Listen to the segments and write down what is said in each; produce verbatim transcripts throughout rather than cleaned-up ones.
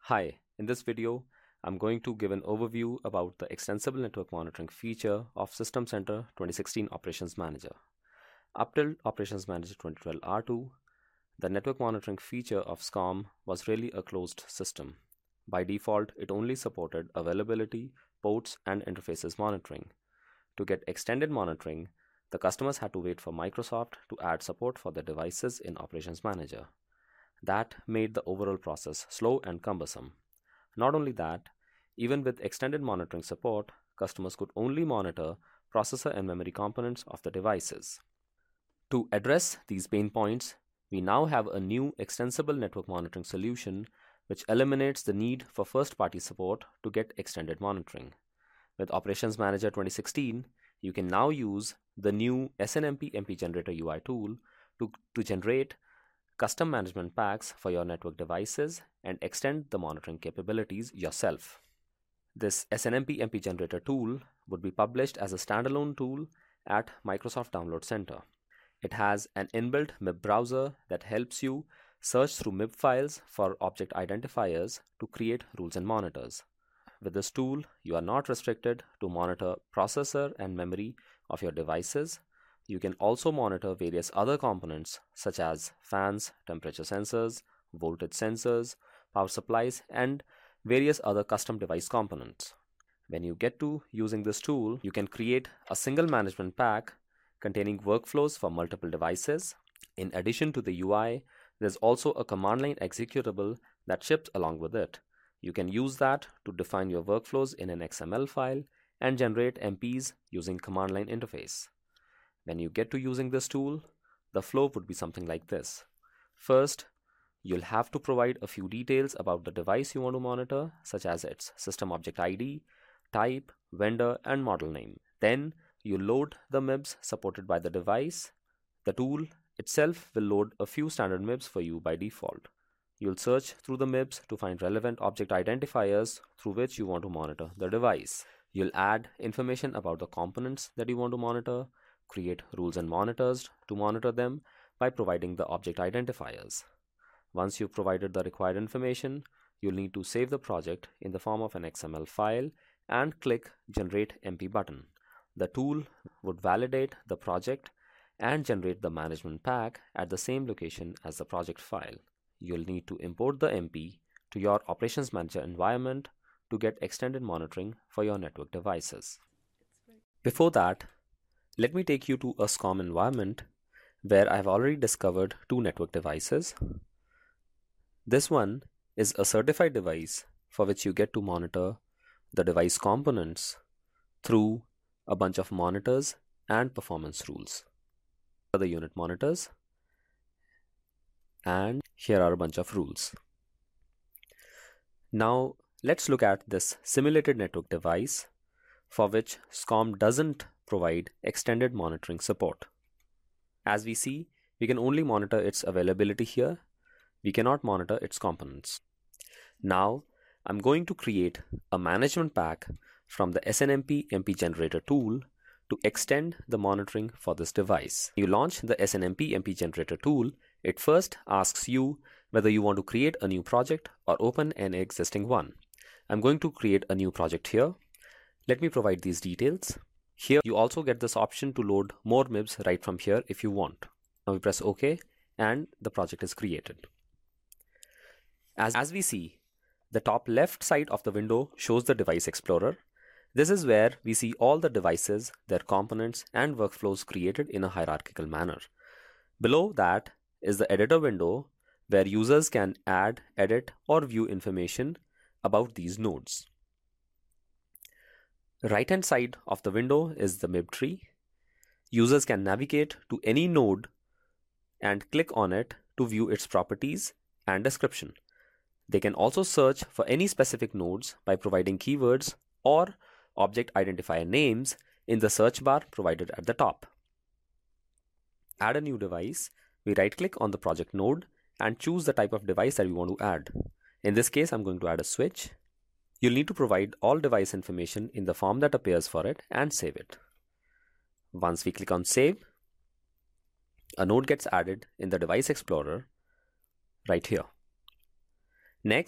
Hi, in this video, I'm going to give an overview about the extensible network monitoring feature of System Center twenty sixteen Operations Manager. Up till Operations Manager twenty twelve R two, the network monitoring feature of SCOM was really a closed system. By default, it only supported availability, ports, and interfaces monitoring. To get extended monitoring, the customers had to wait for Microsoft to add support for their devices in Operations Manager. That made the overall process slow and cumbersome. Not only that, even with extended monitoring support, customers could only monitor processor and memory components of the devices. To address these pain points, we now have a new extensible network monitoring solution which eliminates the need for first-party support to get extended monitoring. With Operations Manager twenty sixteen, you can now use the new S N M P M P Generator U I tool to, to generate custom management packs for your network devices and extend the monitoring capabilities yourself. This S N M P M P Generator tool would be published as a standalone tool at Microsoft Download Center. It has an inbuilt M I B browser that helps you search through M I B files for object identifiers to create rules and monitors. With this tool, you are not restricted to monitor processor and memory of your devices. You can also monitor various other components such as fans, temperature sensors, voltage sensors, power supplies, and various other custom device components. When you get to using this tool, you can create a single management pack containing workflows for multiple devices. In addition to the U I, there's also a command line executable that ships along with it. You can use that to define your workflows in an X M L file and generate M Ps using command line interface. When you get to using this tool, the flow would be something like this. First, you'll have to provide a few details about the device you want to monitor, such as its system object I D, type, vendor, and model name. Then, you load the M I Bs supported by the device. The tool itself will load a few standard M I Bs for you by default. You'll search through the M I Bs to find relevant object identifiers through which you want to monitor the device. You'll add information about the components that you want to monitor, create rules and monitors to monitor them by providing the object identifiers. Once you've provided the required information, you'll need to save the project in the form of an X M L file and click Generate M P button. The tool would validate the project and generate the management pack at the same location as the project file. You'll need to import the M P to your Operations Manager environment to get extended monitoring for your network devices. Before that, let me take you to a SCOM environment where I've already discovered two network devices. This one is a certified device for which you get to monitor the device components through a bunch of monitors and performance rules. Here are the unit monitors, and here are a bunch of rules. Now let's look at this simulated network device for which SCOM doesn't provide extended monitoring support. As we see, we can only monitor its availability here. We cannot monitor its components. Now, I'm going to create a management pack from the S N M P M P Generator tool to extend the monitoring for this device. You launch the S N M P M P Generator tool, it first asks you whether you want to create a new project or open an existing one. I'm going to create a new project here. Let me provide these details. Here you also get this option to load more M I Bs right from here if you want. Now we press OK and the project is created. As, as we see, the top left side of the window shows the Device Explorer. This is where we see all the devices, their components, and workflows created in a hierarchical manner. Below that is the editor window where users can add, edit, or view information about these nodes. Right hand side of the window is the M I B tree. Users can navigate to any node and click on it to view its properties and description. They can also search for any specific nodes by providing keywords or object identifier names in the search bar provided at the top. Add a new device. We right click on the project node and choose the type of device that we want to add. In this case, I'm going to add a switch. You'll need to provide all device information in the form that appears for it and save it. Once we click on Save, a node gets added in the Device Explorer right here. Next,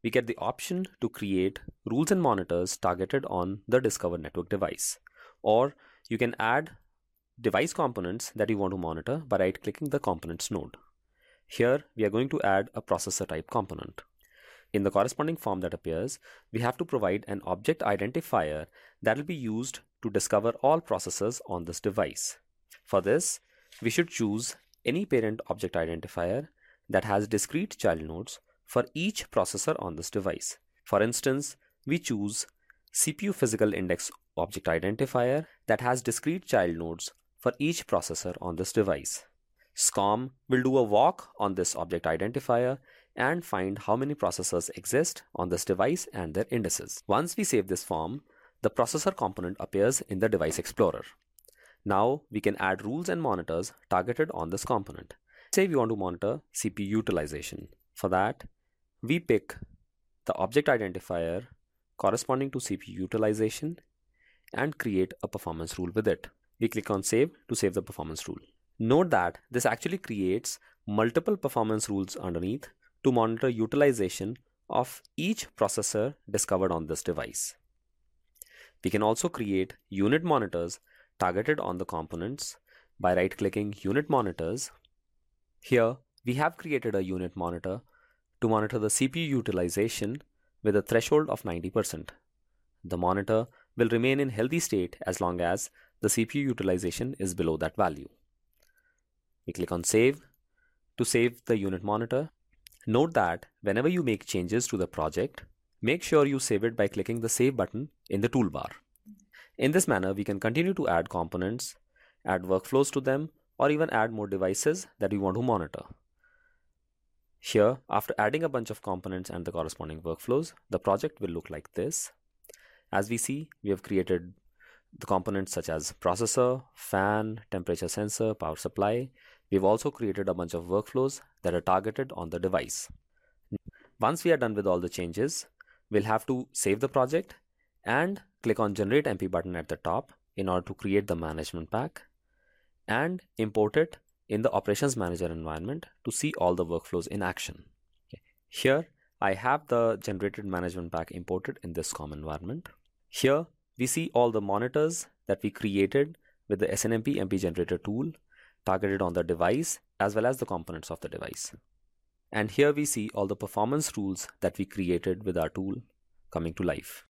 we get the option to create rules and monitors targeted on the discovered network device. Or you can add device components that you want to monitor by right-clicking the components node. Here, we are going to add a processor type component. In the corresponding form that appears, we have to provide an object identifier that will be used to discover all processors on this device. For this, we should choose any parent object identifier that has discrete child nodes for each processor on this device. For instance, we choose C P U physical index object identifier that has discrete child nodes for each processor on this device. SCOM will do a walk on this object identifier and find how many processors exist on this device and their indices. Once we save this form, the processor component appears in the device explorer. Now we can add rules and monitors targeted on this component. Say we want to monitor C P U utilization. For that, we pick the object identifier corresponding to C P U utilization and create a performance rule with it. We click on Save to save the performance rule. Note that this actually creates multiple performance rules underneath to monitor utilization of each processor discovered on this device. We can also create unit monitors targeted on the components by right-clicking Unit Monitors. Here, we have created a unit monitor to monitor the C P U utilization with a threshold of ninety percent. The monitor will remain in healthy state as long as the C P U utilization is below that value. We click on Save to save the unit monitor. Note that whenever you make changes to the project, make sure you save it by clicking the Save button in the toolbar. In this manner, we can continue to add components, add workflows to them, or even add more devices that we want to monitor. Here, after adding a bunch of components and the corresponding workflows, the project will look like this. As we see, we have created the components such as processor, fan, temperature sensor, power supply. We've also created a bunch of workflows that are targeted on the device. Once we are done with all the changes, we'll have to save the project and click on Generate M P button at the top in order to create the management pack and import it in the Operations Manager environment to see all the workflows in action. Okay. Here, I have the generated management pack imported in this COM environment. Here, we see all the monitors that we created with the S N M P M P Generator tool targeted on the device as well as the components of the device. And here we see all the performance rules that we created with our tool coming to life.